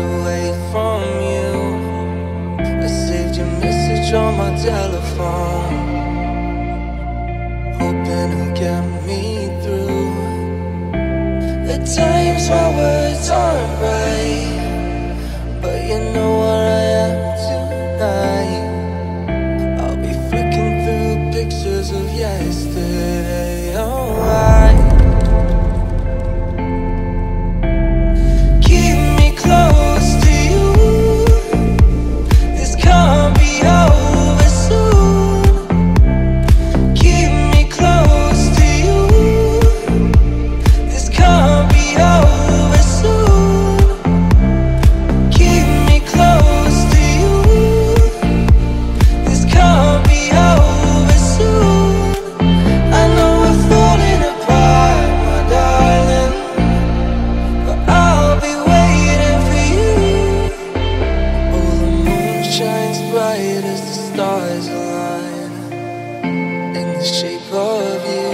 away from you. I saved your message on my telephone, hoping to get me through the times my words aren't right. But you know what I am tonight. I'll be flicking through pictures of yesterday. Alright, keep me close to you. This can't be over soon. Keep me close to you. This can't be over soon. Keep me close to you. This can't be over soon. I know we're falling apart, my darling, but I'll be waiting for you. Oh, the moon shines bright as the stars align in the shape of you.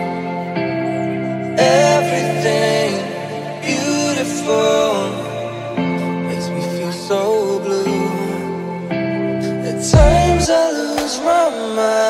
Everything beautiful makes me feel so blue. At times I lose my mind.